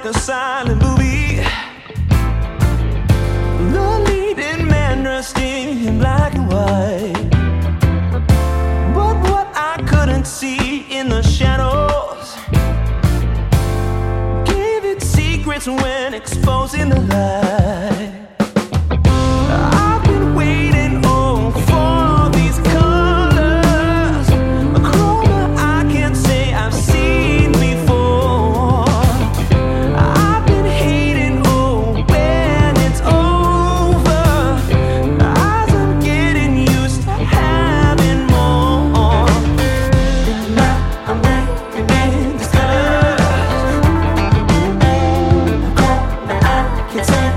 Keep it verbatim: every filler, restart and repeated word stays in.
like a silent movie. The leading man dressed in black and white, but what I couldn't see in the shadows gave it secrets when exposing the light. I've been waiting oh for these colors, a chroma I can't say I've seen before. I've been hating oh when it's over, as I'm getting used to having more. And now I'm waking in these colors, a chroma I can't say